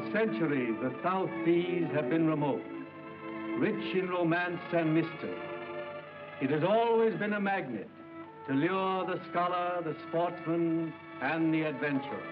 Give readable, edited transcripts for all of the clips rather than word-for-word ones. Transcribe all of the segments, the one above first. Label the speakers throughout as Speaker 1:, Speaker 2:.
Speaker 1: centuries, the South Seas have been remote, rich in romance and mystery. It has always been a magnet to lure the scholar, the sportsman, and the adventurer.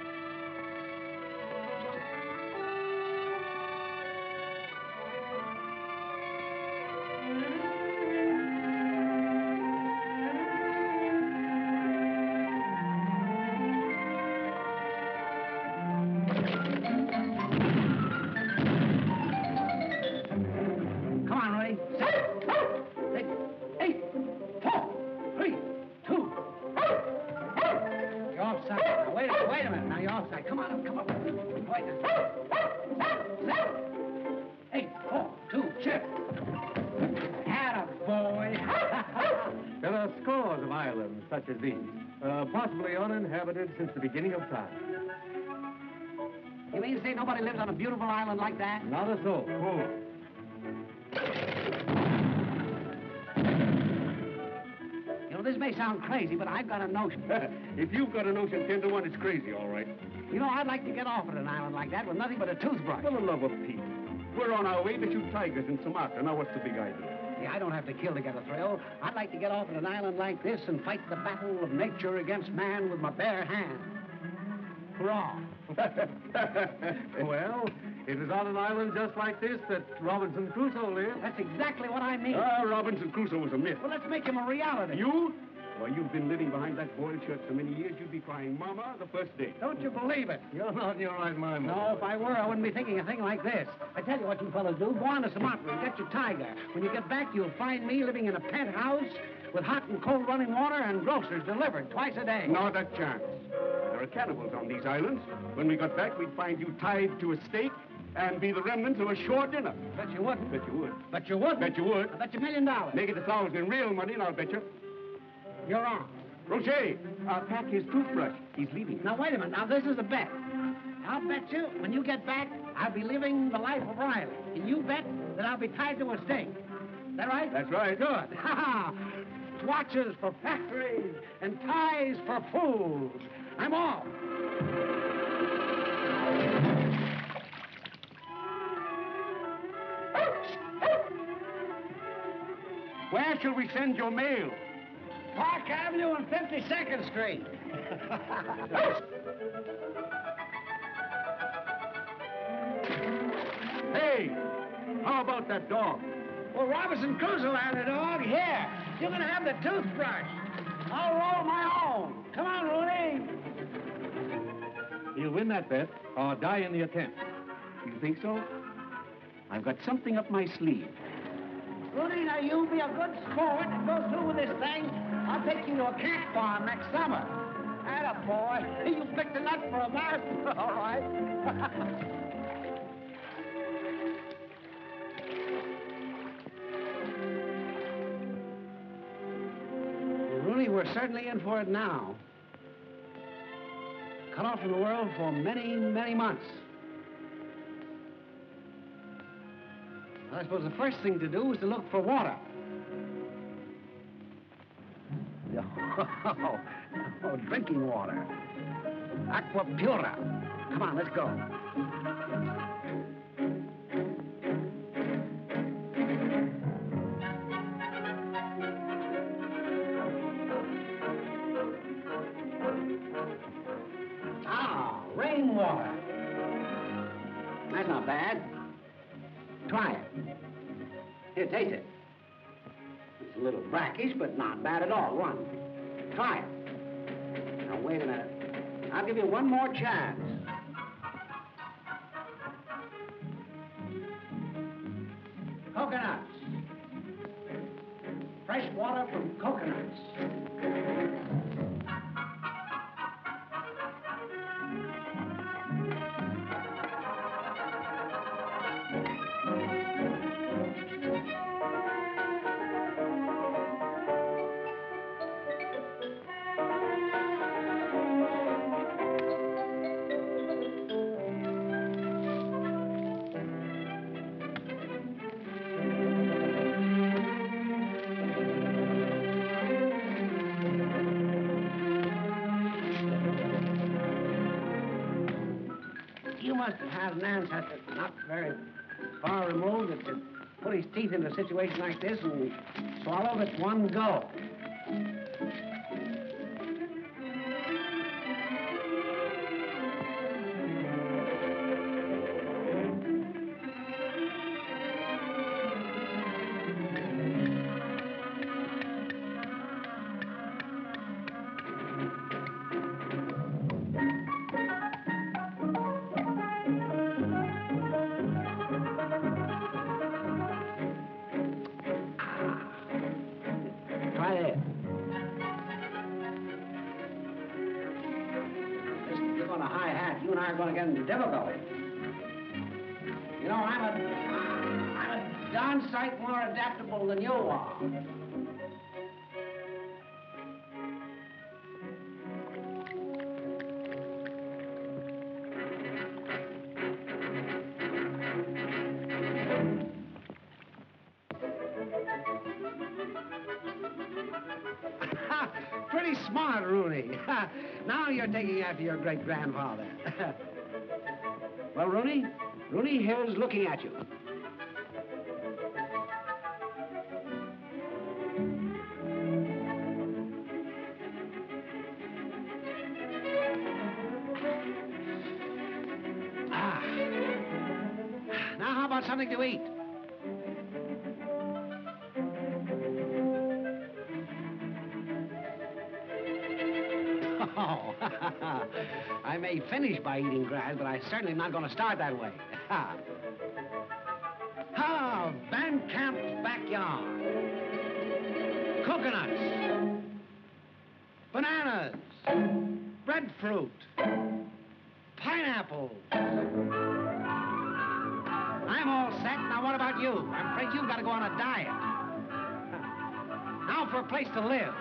Speaker 1: Such as these, possibly uninhabited since the beginning of time.
Speaker 2: You mean to say nobody lives on a beautiful island like that?
Speaker 1: Not a soul.
Speaker 2: You know, this may sound crazy, but I've got a notion.
Speaker 1: If you've got a notion 10 to 1, it's crazy, all right.
Speaker 2: You know, I'd like to get off at an island like that with nothing but a toothbrush.
Speaker 1: For the love of Pete. We're on our way to shoot tigers in Sumatra. Now, what's the big idea?
Speaker 2: I don't have to kill to get a thrill. I'd like to get off at an island like this and fight the battle of nature against man with my bare hands. Hurrah!
Speaker 1: Well, it was on an island just like this that Robinson Crusoe lived.
Speaker 2: That's exactly what I mean.
Speaker 1: Robinson Crusoe was a myth.
Speaker 2: Well, let's make him a reality.
Speaker 1: You? Well, you've been living behind that boiled shirt so many years, you'd be crying Mama the first day.
Speaker 2: Don't you believe it?
Speaker 1: You're not in your right mind, Mama.
Speaker 2: No, if I were, I wouldn't be thinking a thing like this. I tell you what you fellas do. Go on to Sumatra and get your tiger. When you get back, you'll find me living in a penthouse with hot and cold running water and groceries delivered twice a day.
Speaker 1: Not a chance. There are cannibals on these islands. When we got back, we'd find you tied to a stake and be the remnants of a shore dinner.
Speaker 2: Bet you wouldn't.
Speaker 1: Bet you would.
Speaker 2: Bet you would.
Speaker 1: Bet you would.
Speaker 2: I bet you $1 million.
Speaker 1: Make it 1,000 in real money, and I'll bet you.
Speaker 2: You're on.
Speaker 1: Rocher, pack his toothbrush. He's leaving.
Speaker 2: Now, wait a minute. Now, this is a bet. I'll bet you, when you get back, I'll be living the life of Riley. And you bet that I'll be tied to a stake. Is that right?
Speaker 1: That's right.
Speaker 2: Good. Ha-ha! Watches for factories and ties for fools. I'm off.
Speaker 1: Where shall we send your mail?
Speaker 2: Park Avenue and 52nd Street.
Speaker 1: Hey, how about that dog?
Speaker 2: Well, Robinson Crusoe had a dog. Here, you're going to have the toothbrush. I'll roll my own. Come on, Rooney.
Speaker 1: He'll win that bet or die in the attempt.
Speaker 2: You think so? I've got something up my sleeve. Rooney, now you be a good sport and go through with this thing. I'll take you to a cat farm next summer. Atta boy. You picked a nut for a marathon, all right. Rooney, we're certainly in for it now. Cut off from the world for many, many months. I suppose the first thing to do is to look for water. Oh, drinking water. Aqua Pura. Come on, let's go. Ah, rainwater. That's not bad. Try it. Here, taste it. It's a little brackish, but not bad at all. One. Try it. Now, wait a minute. I'll give you one more chance. Coconuts. Fresh water from coconuts. has an ancestor not very far removed that could put his teeth into a situation like this and swallow it at one go. Try this. Listen, you're going to hi-hat. You and I are going to get into difficulty. You know, I'm a darn sight more adaptable than you are. Pretty smart, Rooney. Now you're taking after your great-grandfather. Well, Rooney, here's looking at you. Now how about something to eat? Oh, I may finish by eating grass, but I certainly am not going to start that way. Van Camp's backyard. Coconuts. Bananas. Breadfruit. Pineapples. I'm all set. Now, what about you? I'm afraid you've got to go on a diet. Now for a place to live.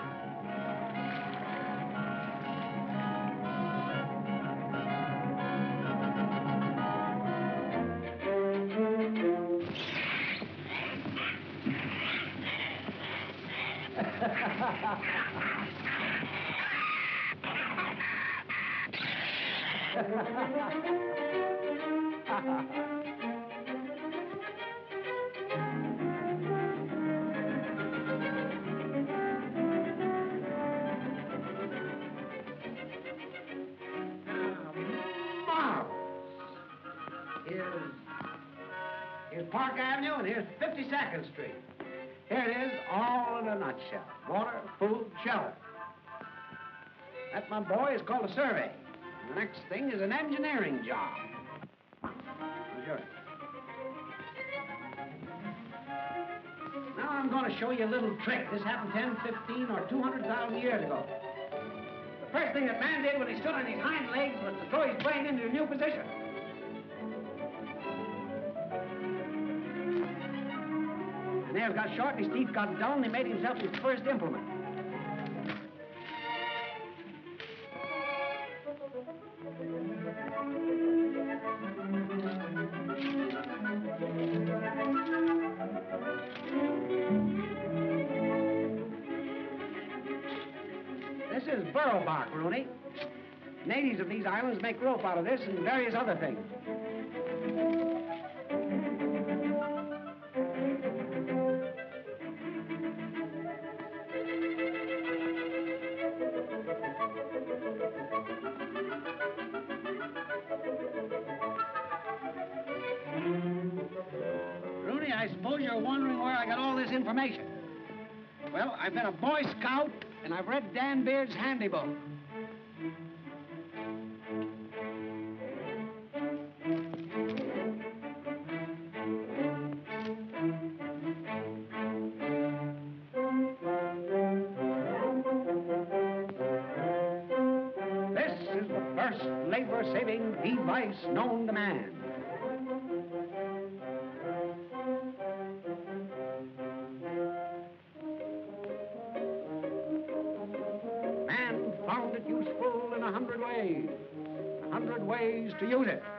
Speaker 2: Here's Park Avenue, and here's 52nd Street. Here it is, all in a nutshell. Water, food, shelter. That, my boy, is called a survey. And the next thing is an engineering job. Sure. Now I'm going to show you a little trick. This happened 10, 15, or 200,000 years ago. The first thing that man did when he stood on his hind legs was to throw his brain into a new position. His nails got short, his teeth got dull, and he made himself his first implement. This is burro bark, Rooney. Natives of these islands make rope out of this and various other things. Rooney, I suppose you're wondering where I got all this information. Well, I've been a Boy Scout, and I've read Dan Beard's handy book. This is the first labor-saving device known to man. Found it useful in 100 ways. 100 ways to use it.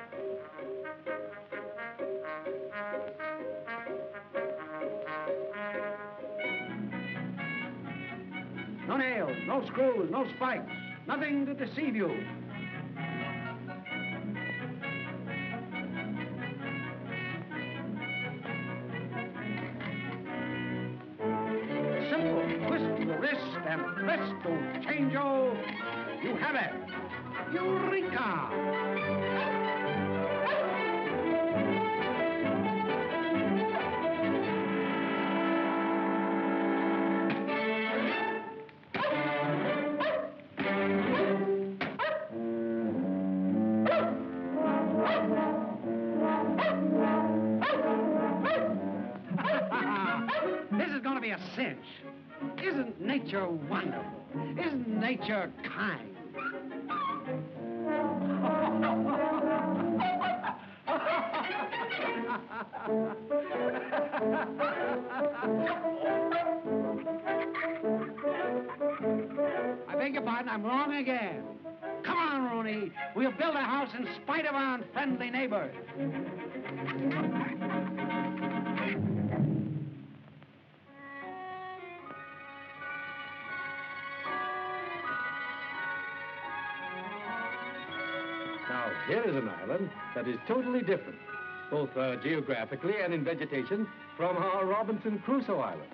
Speaker 2: No nails, no screws, no spikes, nothing to deceive you. and presto changeo, you have it. Eureka! This is going to be a cinch. Isn't nature wonderful? Isn't nature kind? I beg your pardon, I'm wrong again. Come on, Rooney. We'll build a house in spite of our unfriendly neighbors.
Speaker 1: Now, here is an island that is totally different, both geographically and in vegetation, from our Robinson Crusoe Island.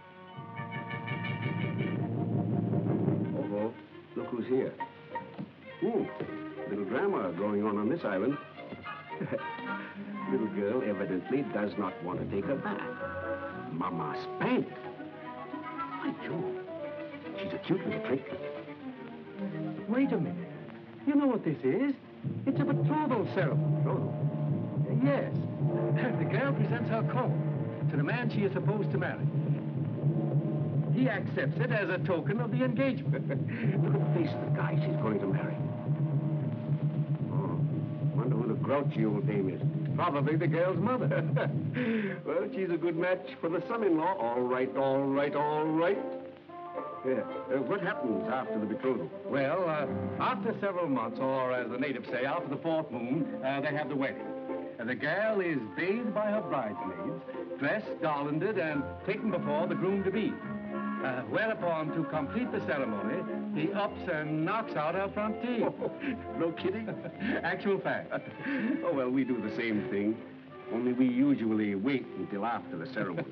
Speaker 3: Oh, look who's here. Ooh, little drama going on this island. Little girl evidently does not want to take a bath. Mama spanked. By Jove, she's a cute little trick.
Speaker 1: Wait a minute. You know what this is? It's a betrothal ceremony.
Speaker 3: Betrothal?
Speaker 1: Yes. The girl presents her coat to the man she is supposed to marry. He accepts it as a token of the engagement.
Speaker 3: Look at the face of the guy she's going to marry. Oh, wonder who the grouchy old dame is.
Speaker 1: Probably the girl's mother.
Speaker 3: Well, she's a good match for the son-in-law. All right, all right, all right. Yeah. What happens after the betrothal?
Speaker 1: Well, after several months, or as the natives say, after the fourth moon, they have the wedding. And the girl is bathed by her bridesmaids, dressed, garlanded, and taken before the groom-to-be. Whereupon, to complete the ceremony, he ups and knocks out her front teeth.
Speaker 3: Oh, no kidding?
Speaker 1: Actual fact.
Speaker 3: Oh, well, we do the same thing, only we usually wait until after the ceremony.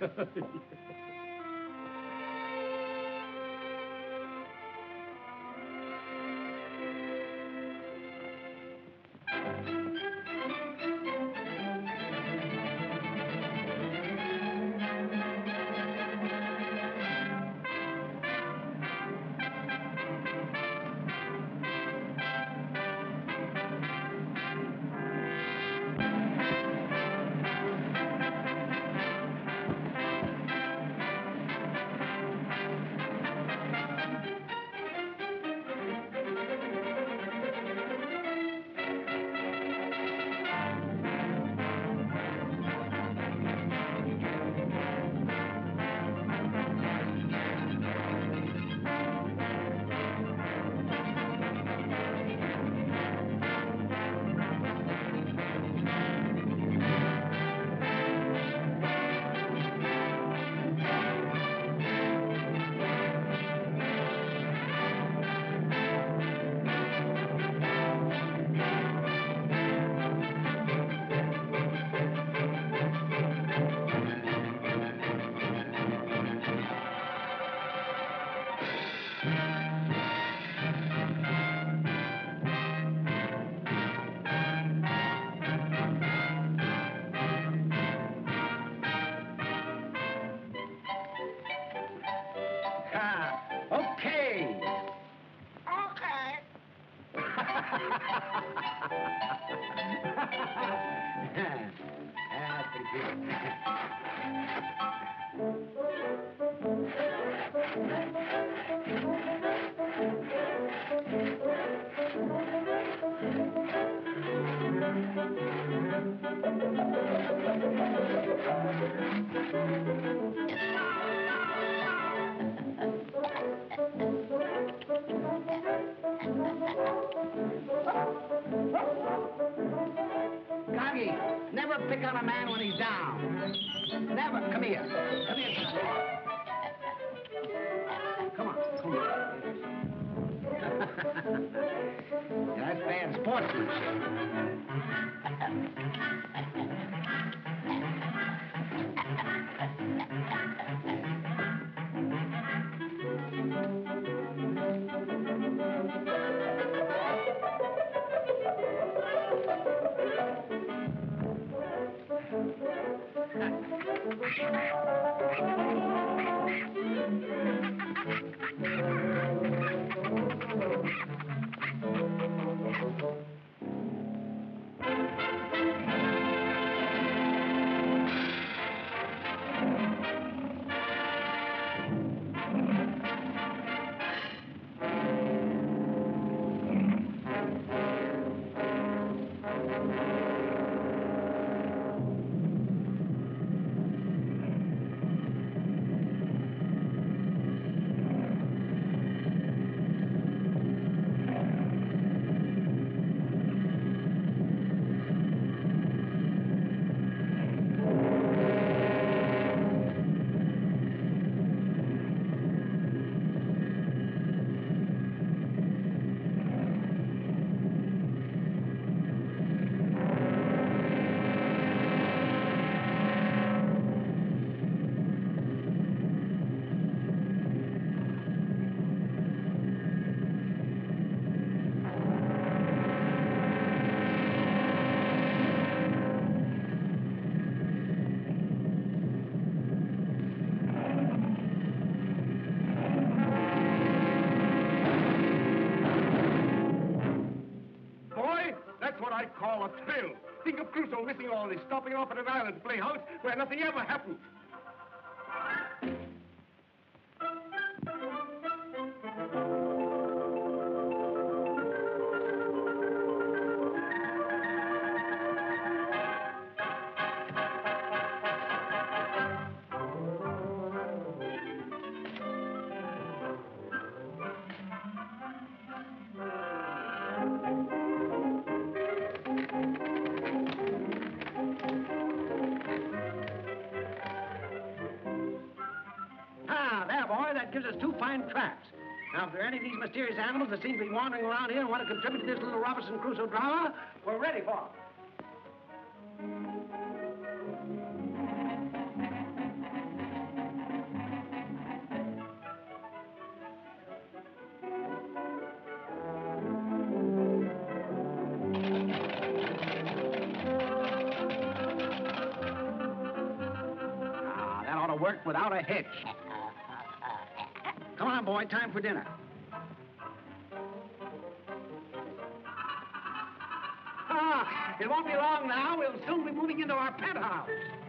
Speaker 3: Okay.
Speaker 2: Okay. That's pretty Goggy, never pick on a man when he's down. Never. Come here. Come here. Come on. Come on. That's bad sportsmanship.
Speaker 3: That's what I call a thrill. Think of Crusoe missing all this, stopping off at an island to play house where nothing ever happened.
Speaker 2: Gives us 2 fine traps. Now, if there are any of these mysterious animals that seem to be wandering around here and want to contribute to this little Robinson Crusoe drama, we're ready for them. That ought to work without a hitch. Come on, boy, time for dinner. It won't be long now. We'll soon be moving into our penthouse.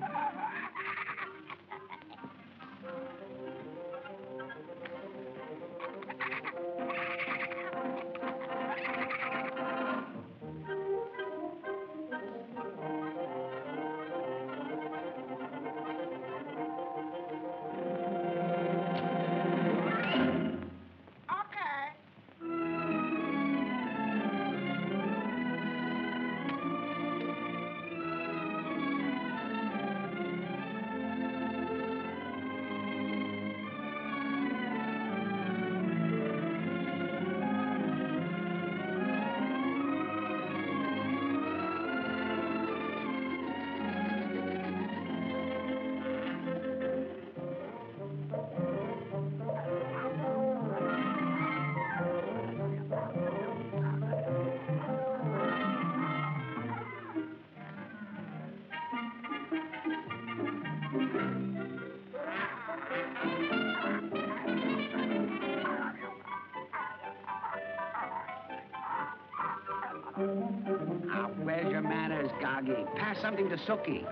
Speaker 2: Now, where's your manners, Goggy? Pass something to Sookie.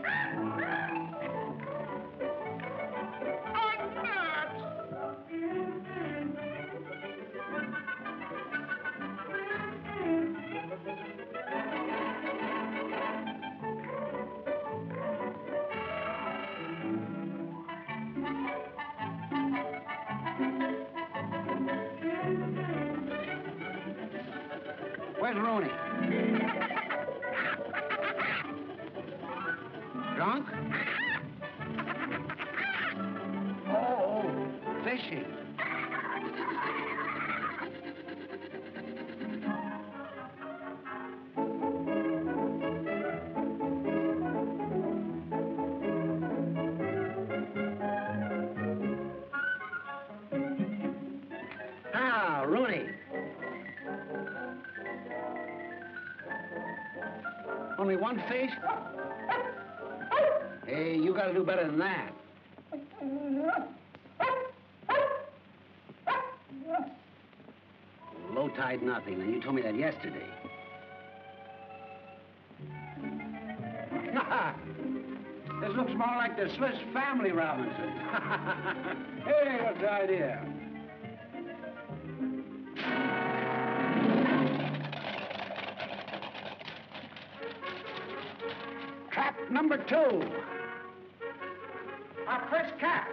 Speaker 2: Where's Rooney? Drunk? Oh, fishing. Ah, Rooney. Only one fish? Hey, you got to do better than that. Low tide nothing, and you told me that yesterday. This looks more like the Swiss Family Robinson. Hey, what's the idea? Trap number 2. Our first catch.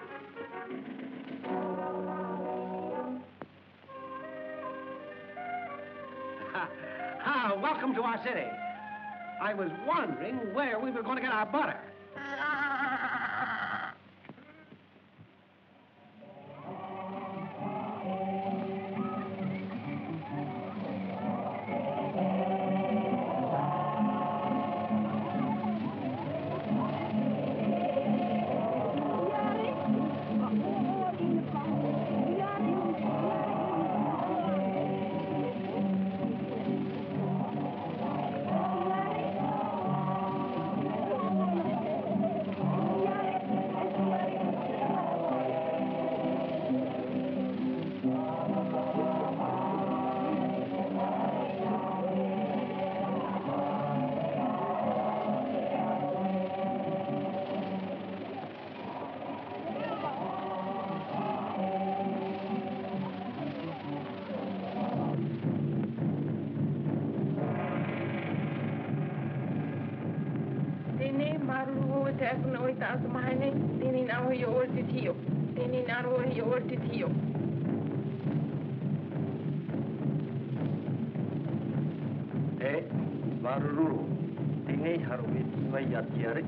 Speaker 2: Welcome to our city. I was wondering where we were going to get our butter.
Speaker 3: Varuru, tingay harumit mayat yari.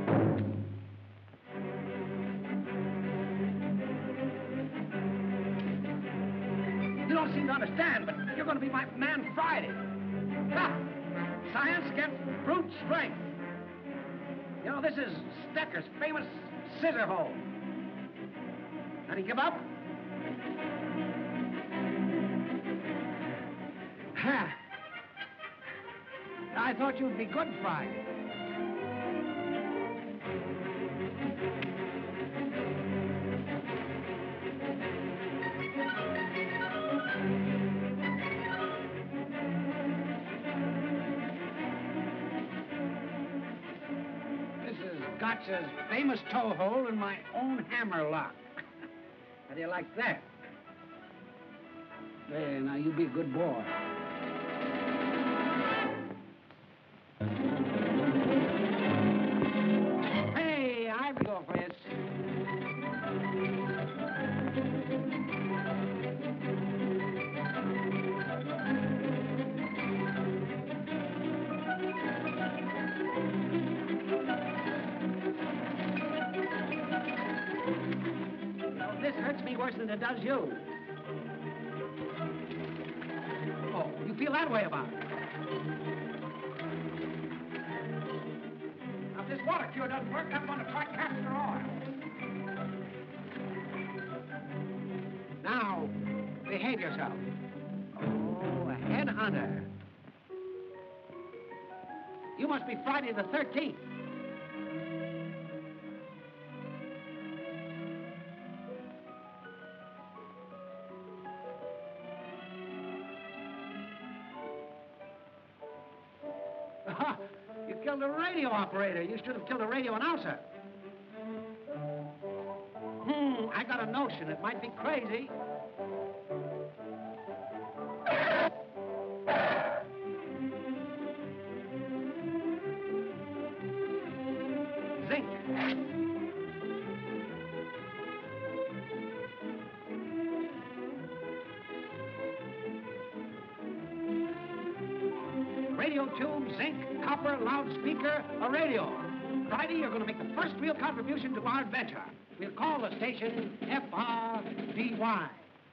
Speaker 2: You don't seem to understand, but you're going to be my man Friday. Ha! Science against brute strength. You know, this is Stecker's famous scissor hole. Now, do you give up? Ha! I thought you'd be good Friday. Gotcha's famous toe hole in my own hammer lock. How do you like that? There, now you be a good boy. Hey, I go for it. This hurts me worse than it does you. Oh, you feel that way about it? Now, if this water cure doesn't work, I'm going to try castor oil. Now, behave yourself. Oh, a headhunter. You must be Friday the 13th. You killed a radio operator. You should have killed a radio announcer. I got a notion. It might be crazy. Zinc. Radio tube, zinc, copper, loudspeaker, a radio. Friday, you're going to make the first real contribution to our adventure. We'll call the station FRDY.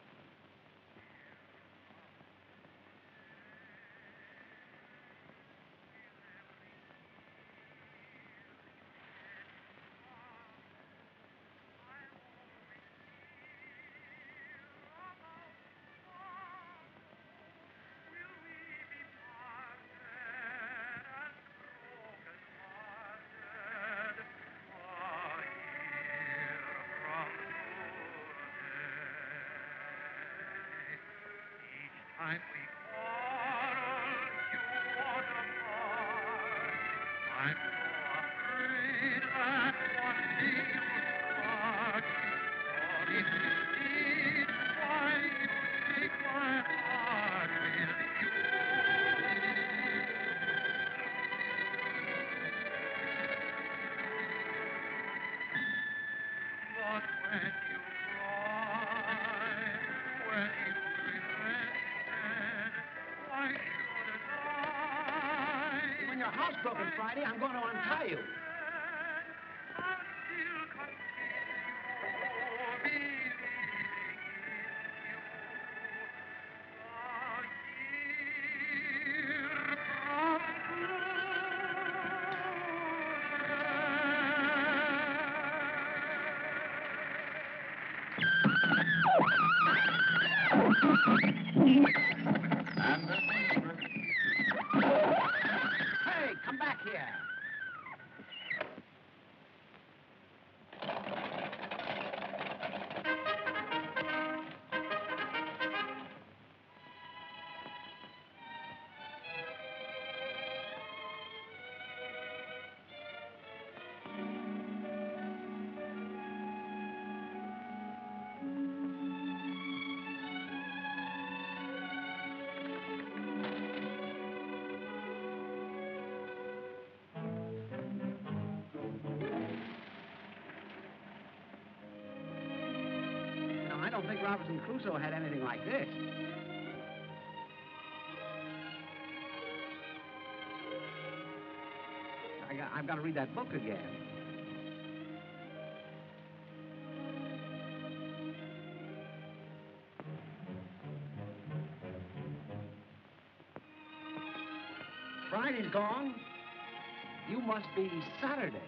Speaker 4: Time we quarrel, you want apart. I'm so afraid that one day you'll part. Or if you did, why you take my heart, will you? But when you cry, when you
Speaker 2: when your house broken Friday, I'm going to untie you.
Speaker 4: I'll still continue believing you. A year from
Speaker 2: Hey, come back here. I don't think Robinson Crusoe had anything like this. I've got to read that book again. song? You must be Saturday.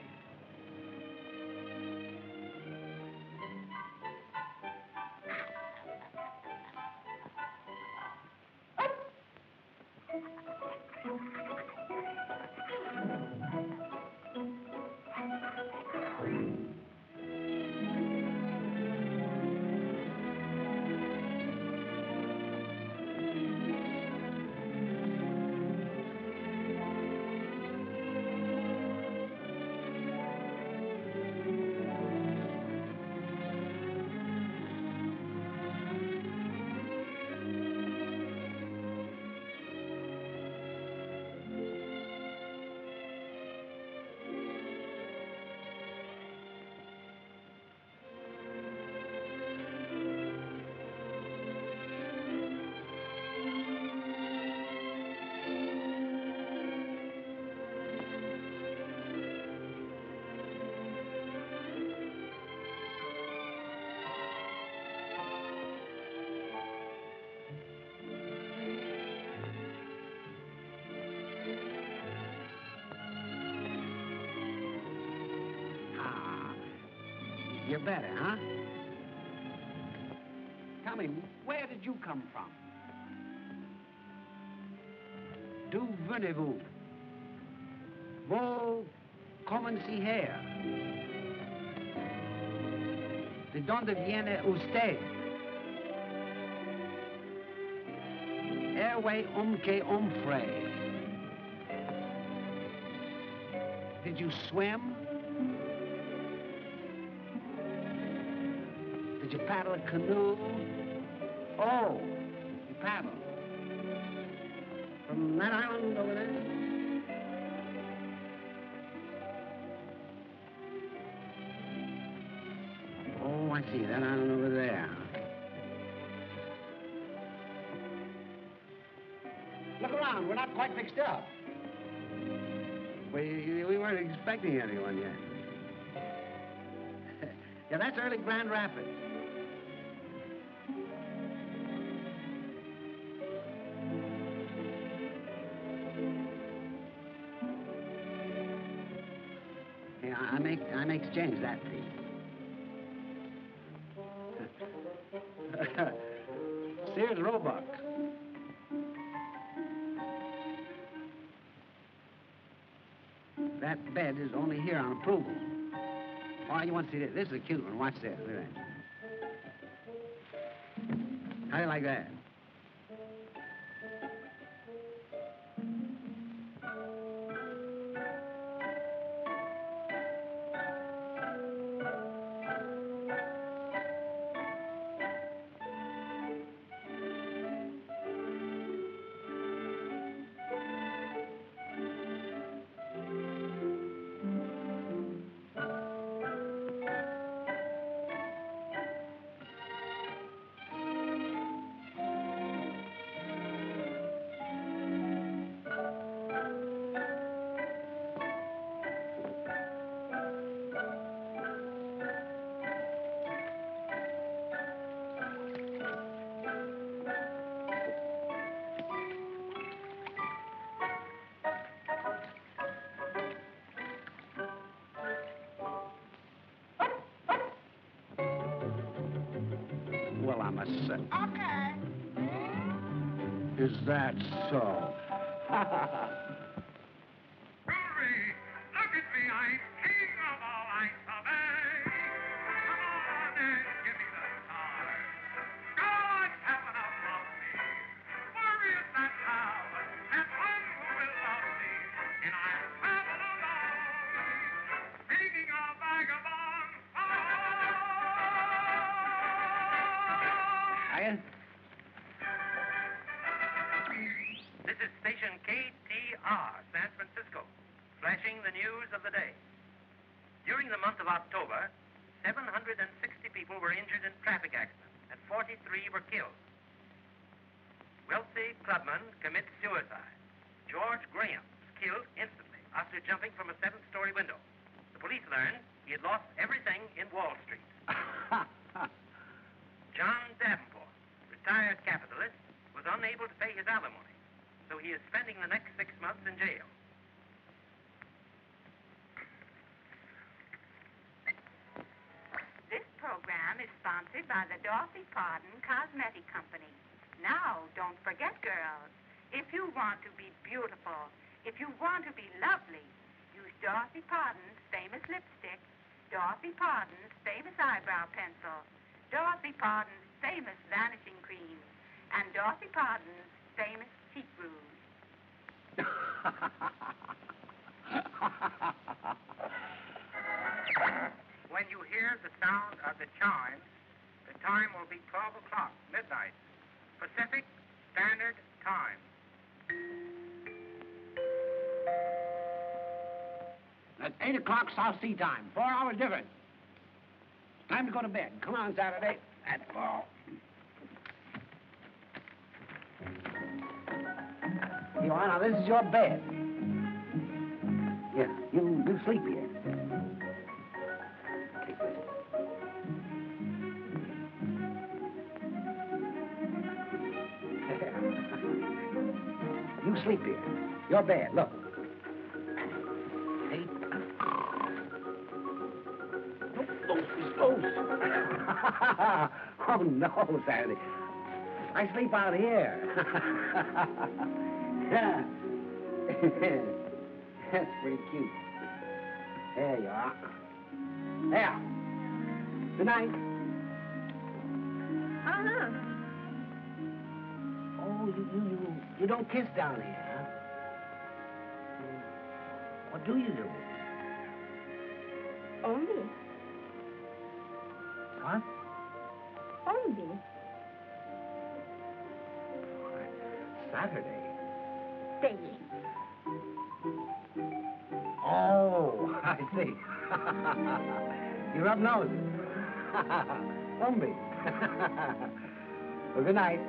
Speaker 2: You're better, huh? Tell me, where did you come from? D'où venez-vous? Vous commencez here. ¿De dónde viene usted? Airway que hombre. Did you swim? Did you paddle a canoe? Oh, you paddled. From that island over there? Oh, I see, that island over there. Look around, we're not quite fixed up. We weren't expecting anyone yet. Yeah, that's early Grand Rapids. I may exchange that fee. Sears Roebuck. That bed is only here on approval. Oh, you want to see this? This is a cute one. Watch this. Look at that. How do you like that? Well, I must say.
Speaker 4: Okay.
Speaker 2: Is that so?
Speaker 4: Rory, look at me. I'm king of all I survey. Come on and give me the stars. God, heaven above me. Worry is that how, and one who will love me. And I'll travel alone, singing a vagabond song.
Speaker 2: Hiya.
Speaker 5: This is station KTR, San Francisco, flashing the news of the day. During the month of October, 760 people were injured in traffic accidents, and 43 were killed. Wealthy clubman commits suicide. George Graham was killed instantly after jumping from a 7th-story window. The police learned he had lost everything in Wall Street. John Davenport, retired capitalist, was unable to pay his alimony, so he is spending the next 6 months in jail.
Speaker 6: sponsored by the Dorothy Pardon Cosmetic Company. Now, don't forget, girls, if you want to be beautiful, if you want to be lovely, use Dorothy Pardon's famous lipstick, Dorothy Pardon's famous eyebrow pencil, Dorothy Pardon's famous vanishing cream, and Dorothy Pardon's famous cheek rouge.
Speaker 5: When you hear the sound of the chimes, the time will be 12 o'clock, midnight, Pacific Standard Time.
Speaker 2: That's 8 o'clock South Sea time. 4 hours difference. It's time to go to bed. Come on, Saturday. That's all. You are now. This is your bed. Yeah, you sleep here. Take this. You sleep here. Your bed. Look. Hey. Oh, oh, no, Sandy. I sleep out here. That's pretty cute. There you are. There. Good night.
Speaker 6: Uh-huh.
Speaker 2: Oh, you don't kiss down here, huh? What do you do?
Speaker 6: Only.
Speaker 2: What?
Speaker 6: Only.
Speaker 2: Saturday.
Speaker 6: Staying.
Speaker 2: Oh, I see. You rub noses. Umbi. Well, good night.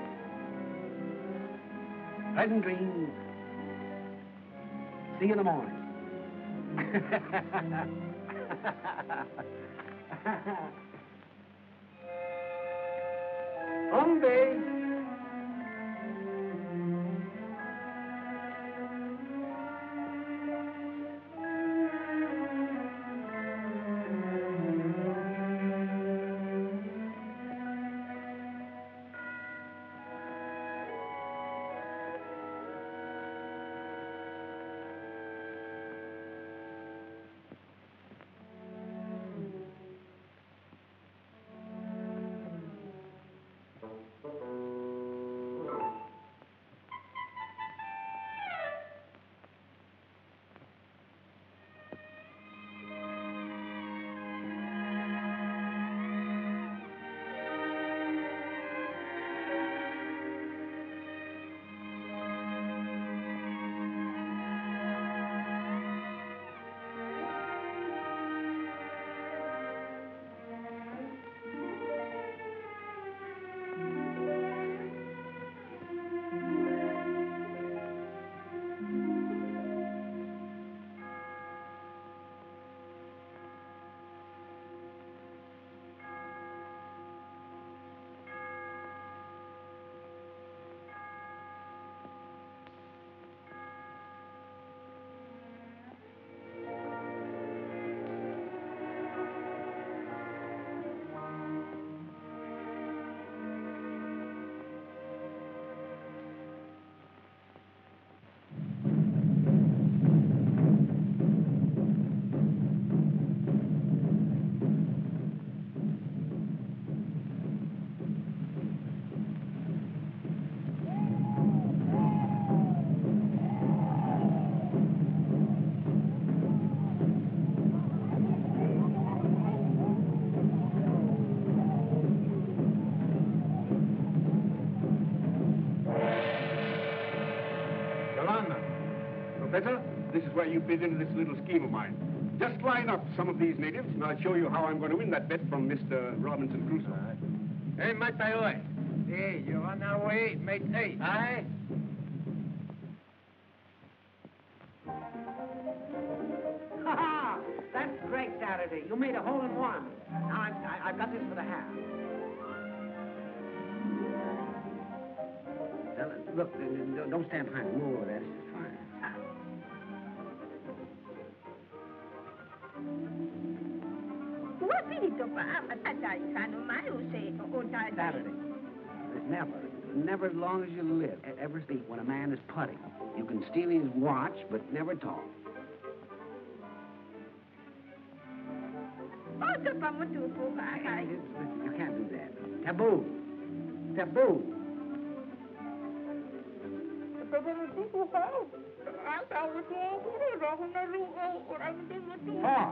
Speaker 2: Pleasant dreams. See you in the morning. Umbi.
Speaker 3: Professor, this is where you fit into this little scheme of mine. Just line up some of these natives, and I'll show you how I'm going to win that bet from Mr. Robinson Crusoe.
Speaker 1: Hey, Matayoi. Hey, you're on our way, mate. Hey. Aye?
Speaker 2: Ha-ha! That's great, Saturday. You made a hole-in-one. Now, I've got this for the half. Now, look, don't stand behind me. Move over there. This is fine.
Speaker 6: What
Speaker 7: spirito pa, matanda ka naman, say, o
Speaker 2: Saturday. Never as long as you live, ever speak when a man is putting. You can steal his watch, but never talk.
Speaker 7: Oto pa mo tupo ka, kay.
Speaker 2: You can't do that. Taboo. Taboo.
Speaker 7: Oto pa mo tupo ka. Ang tawag mo, ako na ruo, orang di mo tupo.
Speaker 2: Pause.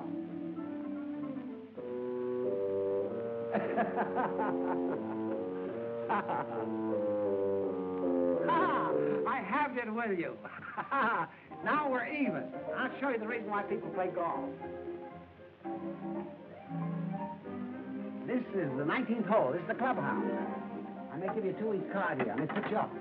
Speaker 2: I have it with you. Now we're even. I'll show you the reason why people play golf. This is the 19th hole. This is the clubhouse. I may give you 2 each card here. I may put you up.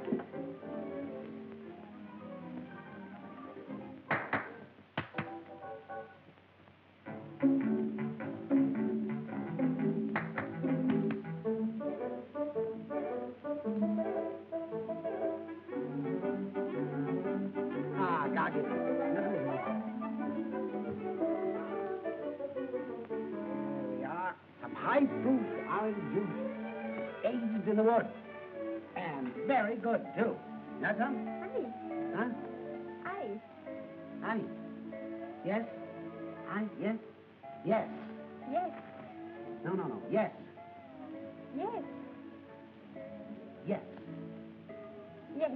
Speaker 2: High-proof orange juice, aged in the wood, and very good, too. That's some?
Speaker 7: Ice.
Speaker 2: Huh?
Speaker 7: Ice.
Speaker 2: Ice. Yes? Ice, yes? Yes.
Speaker 7: Yes.
Speaker 2: No. Yes.
Speaker 7: Yes.
Speaker 2: Yes.
Speaker 7: Yes.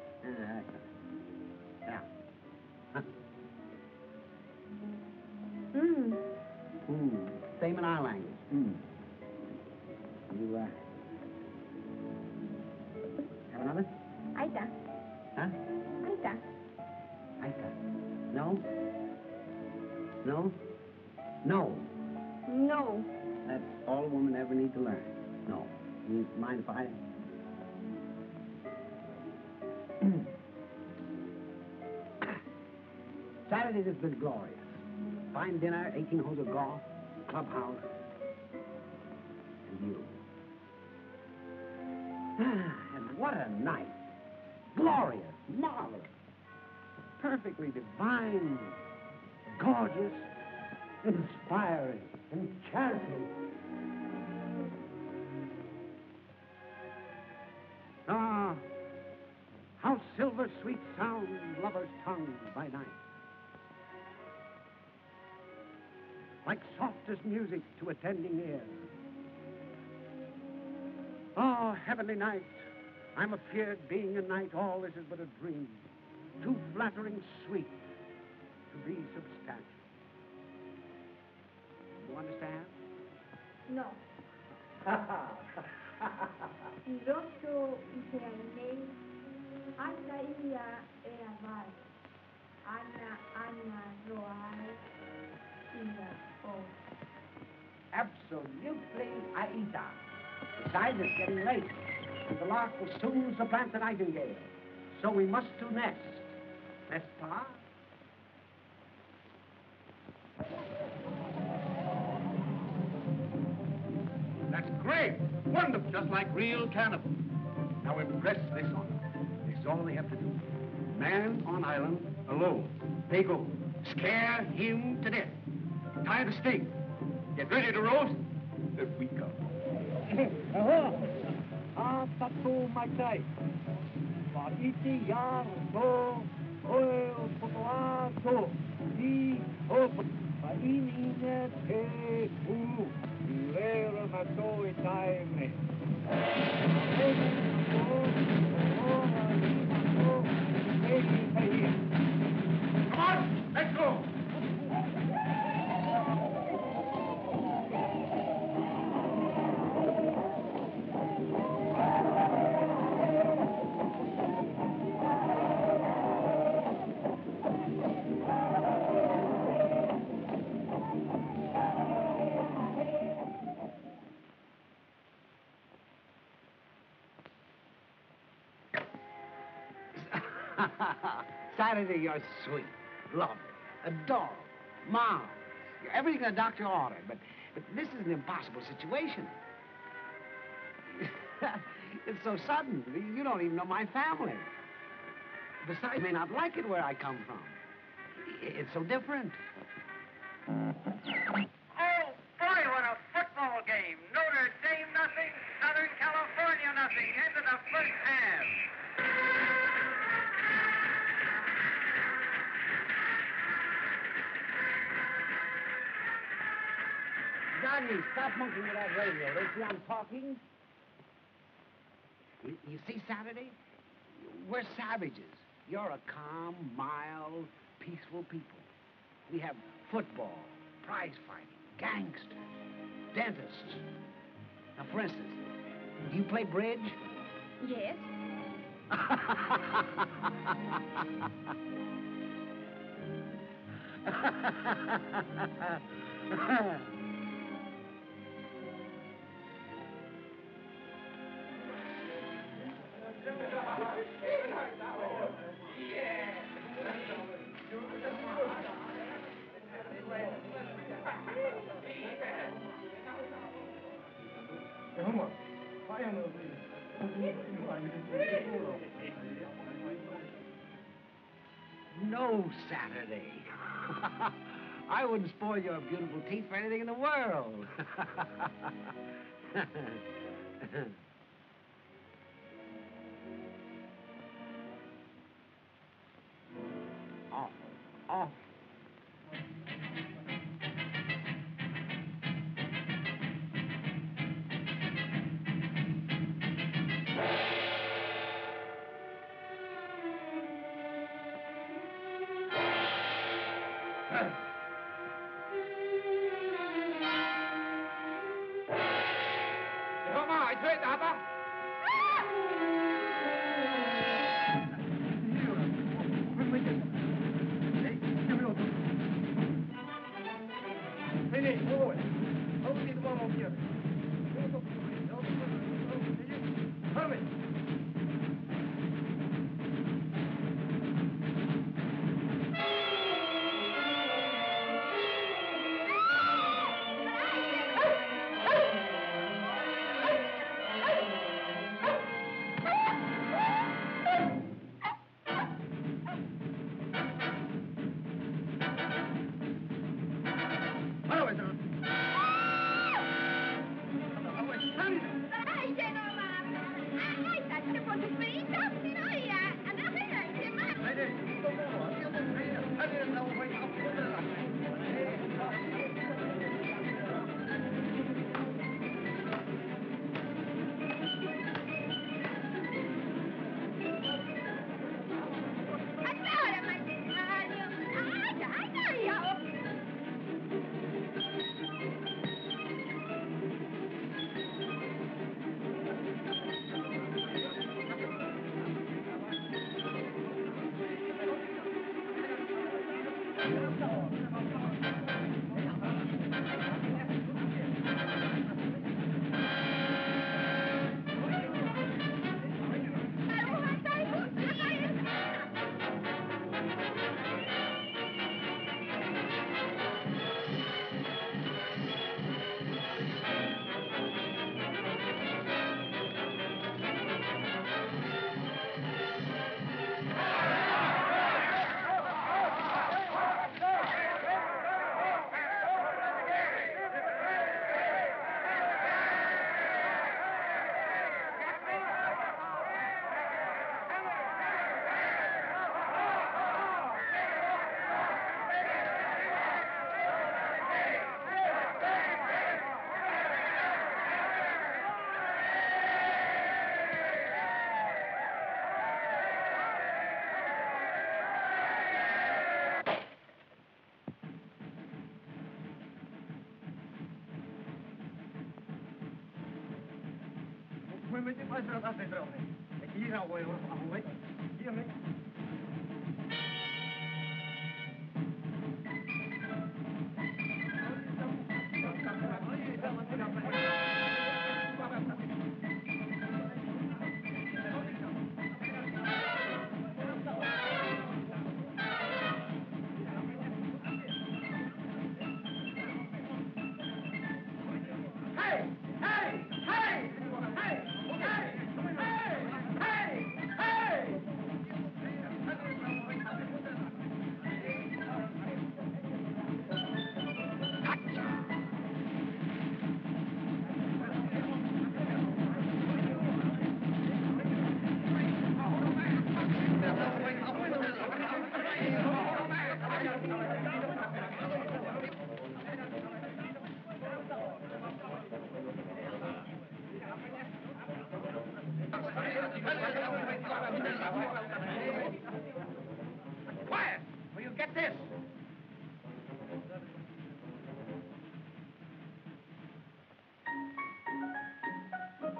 Speaker 2: Yeah. Huh? Same in our language. You, have another?
Speaker 7: Aita.
Speaker 2: Huh?
Speaker 7: Aita.
Speaker 2: Aita. No? No? No.
Speaker 7: No.
Speaker 2: That's all a woman ever needs to learn. No. You mind if I... Saturday has been glorious. Fine dinner, 18 holes of golf, clubhouse, and you. And what a night. Glorious, marvelous, perfectly divine, gorgeous, inspiring, enchanting. Ah, how silver sweet sound lovers' tongues by night. Like softest music to attending ears. Oh, heavenly night, I'm afeard being a night all this is but a dream, too flattering sweet to be substantial. You understand?
Speaker 7: No. Piloto Israelei, Anta Ia Eabai, Anna Roai, Ina O.
Speaker 2: Absolutely, Aida. Besides, it's getting late, and the lark will soon supplant the nightingale. So we must do nest. N'est-ce pas?
Speaker 3: That's great. Wonderful. Just like real cannibals. Now impress this on them. This is all they have to do. Man on island, alone. They go. Scare him to death. Tie the stake. Get ready to roast. If we come.
Speaker 1: Tatu Machai. Iti Yar Do Oil Potoato Di Open. Painine Te U. Rare Mato Itaime.
Speaker 3: Come on, let's go.
Speaker 2: Saturday, you're sweet, lovely, adorable, marvelous. You're everything a doctor ordered, but this is an impossible situation. It's so sudden. You don't even know my family. Besides, you may not like it where I come from. It's so different.
Speaker 5: Oh, boy, what a
Speaker 2: Rodney, stop monkeying with that radio. Don't you see I'm talking? You see, Saturday? We're savages. You're a calm, mild, peaceful people. We have football, prize fighting, gangsters, dentists. Now, for instance, do you play bridge?
Speaker 7: Yes.
Speaker 2: No, Saturday. I wouldn't spoil your beautiful teeth for anything in the world. Awful, awful.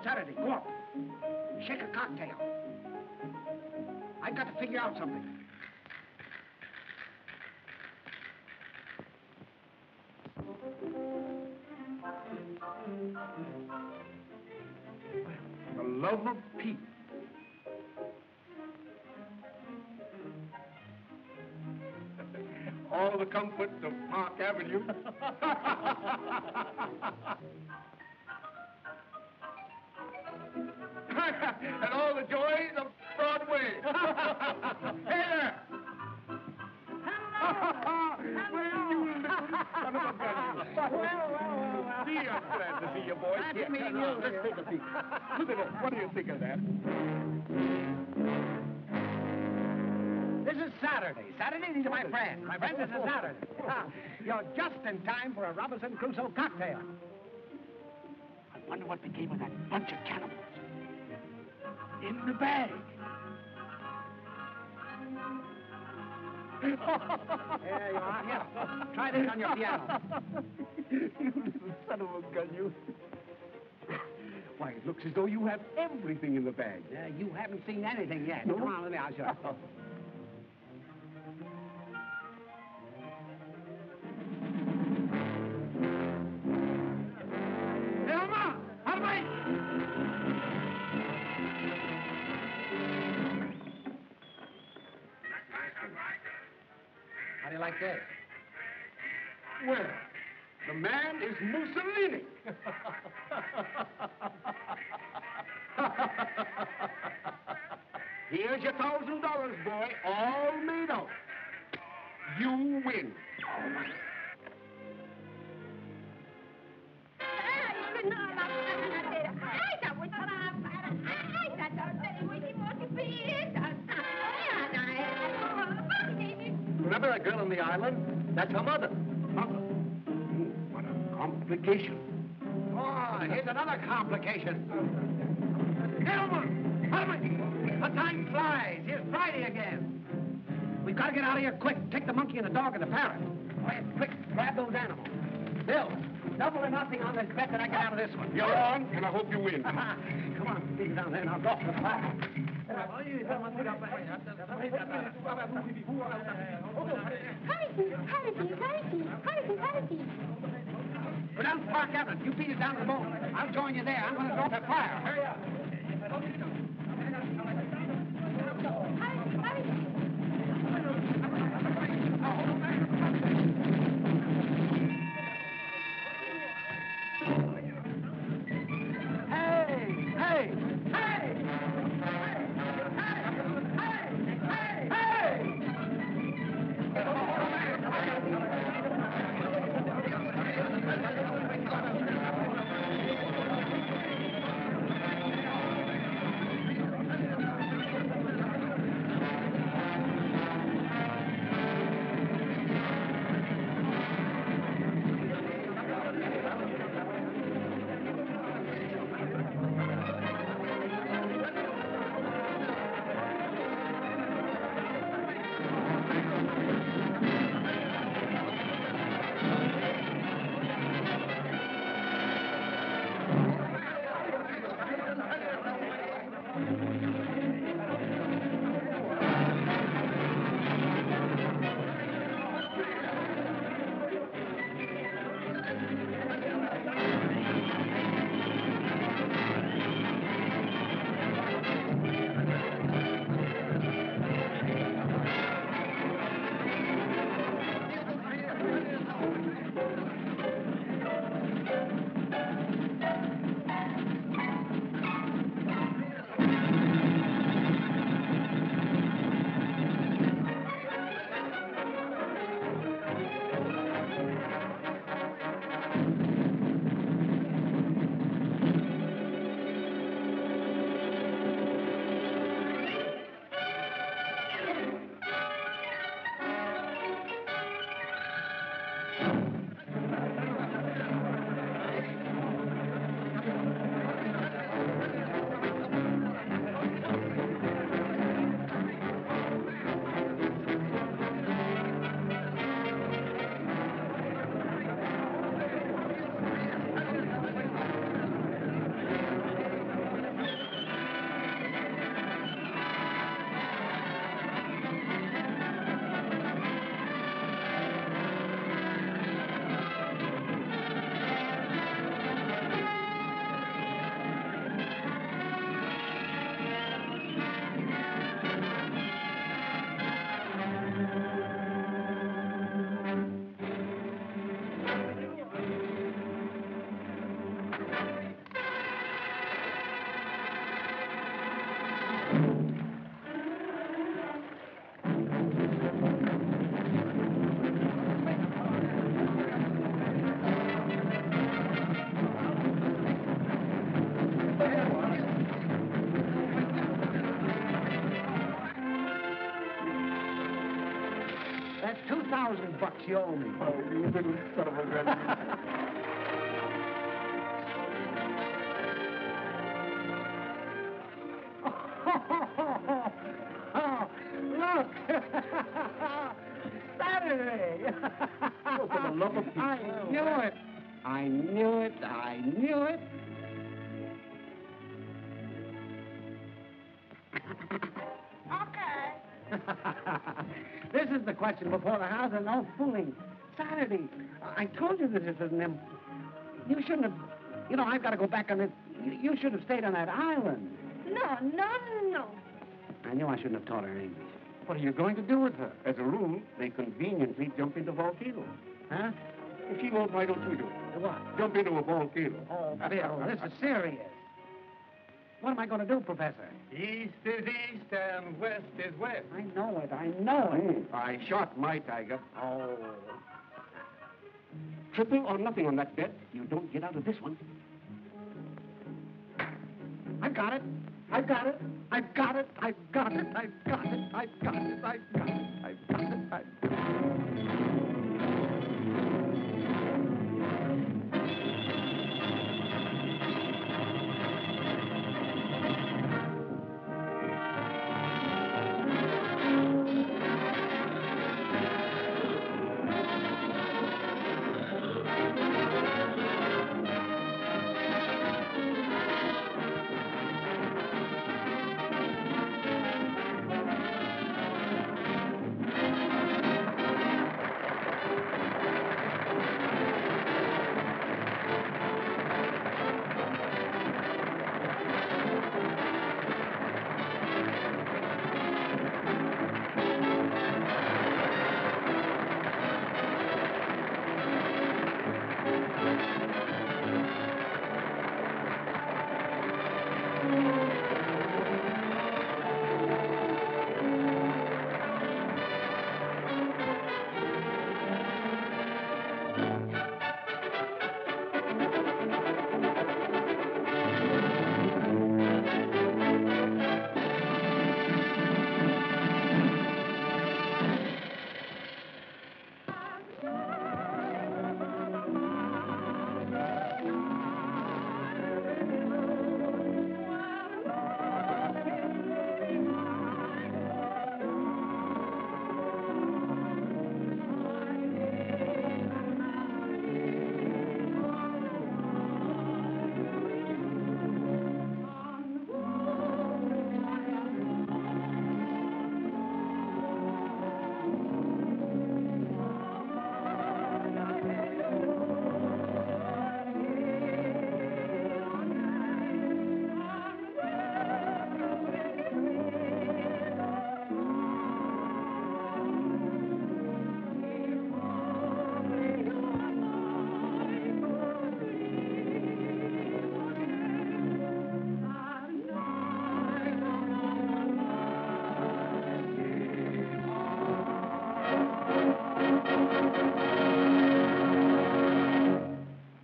Speaker 2: Saturday. Go up. Shake a cocktail. I've got to figure out something.
Speaker 3: The love of Pete. All the comforts of Park Avenue. And all the joys of Broadway. Hey there! Well, you little son of a gun.
Speaker 2: Well.
Speaker 3: Gee, I'm glad to see you, boys.
Speaker 2: Nice
Speaker 3: Here,
Speaker 2: meeting
Speaker 3: come
Speaker 2: you.
Speaker 3: on, let's take a peek. Look at that. What do you think of that?
Speaker 2: This is Saturday. Saturday, these are my friends. My friends, this is Saturday. You're just in time for a Robinson Crusoe cocktail. I wonder what became of that bunch of cannibals. In the bag. There you are. Here, try this on your piano.
Speaker 3: You little son of a gun, you. Why, it looks as though you have everything in the bag.
Speaker 2: You haven't seen anything yet. Come on, let me, I'll show you. Elma! Harvey! How do you like this?
Speaker 3: Well, the man is Mussolini. Here's your $1,000, boy, all made out. You win.
Speaker 1: Remember that girl on the island? That's her mother.
Speaker 3: Mother. What a complication.
Speaker 2: Oh, here's another complication. Gentlemen, the time flies. Here's Friday again. We've got to get out of here quick. Take the monkey and the dog and the parrot. Quick, quick, grab those animals. Bill, double or nothing on this bet that I get out of this one.
Speaker 3: You're on, and I hope you win.
Speaker 2: Come on, take it down there and I'll go for the fire. Go down to Park Avenue. You beat it down to the boat. I'll join you there. I'm going to go for fire. Hurry up. $1,000 you owe me.
Speaker 3: Oh, you little son of a gun.
Speaker 2: Oh, look! Saturday!
Speaker 3: Oh, for the love of Pete.
Speaker 2: I knew it! I knew it! I knew it!
Speaker 7: Okay.
Speaker 2: This is the question before the house, and no fooling. Saturday. I told you this isn't them. You shouldn't have... You know, I've got to go back on it. You should have stayed on that island.
Speaker 7: No, no, no.
Speaker 2: I knew I shouldn't have taught her English.
Speaker 3: What are you going to do with her? As a rule, they conveniently jump into volcanoes.
Speaker 2: Huh?
Speaker 3: If she won't, why don't you do it?
Speaker 2: What?
Speaker 3: Jump into a volcano.
Speaker 2: Oh, Bill, this is serious. What am I going to do, Professor?
Speaker 1: East is east and west is west.
Speaker 2: I know it. I know it.
Speaker 3: I shot my tiger.
Speaker 2: Oh.
Speaker 3: Triple or nothing on that bet. You don't get out of this one.
Speaker 2: I've got it. I've got it. I've got it. I've got it. I've got it. I've got it. I've got it. I've got it. I've got it.